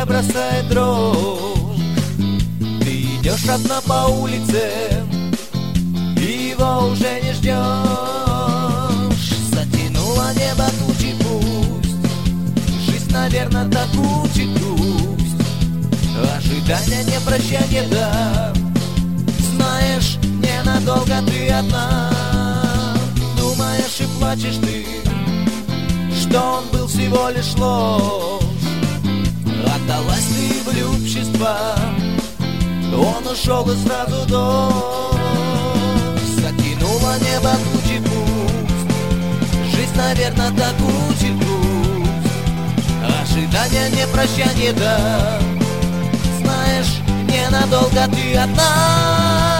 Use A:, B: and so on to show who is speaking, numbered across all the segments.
A: тебя бросает дрожь. Ты идешь одна по улице, и его уже не ждешь. Затянуло небо тучи пусть, жизнь, наверное, так учит грусть. Ожидания не прощание, да. Знаешь, ненадолго ты одна. Думаешь и плачешь ты, что он был всего лишь ложь. Отдалась ты в любчество, он ушел и сразу дождь. Закинуло небо тучи пусть, жизнь, наверное, так учит грусть. Ожидания не прощание, да. Знаешь, ненадолго ты одна.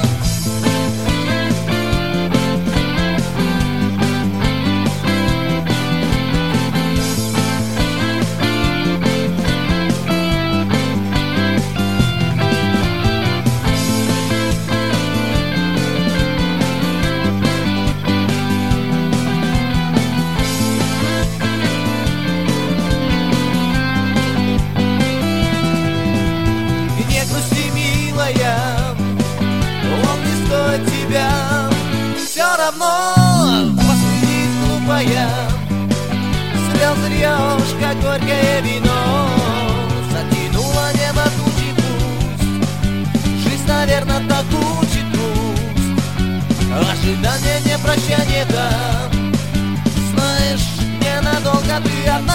A: Все равно посмотри, глупая, слезы льешь, как горькое вино. Затянуло небо тучи пусть, жизнь, наверное, так учит грусть. Ожидание не прощание, да. Знаешь, ненадолго ты одна.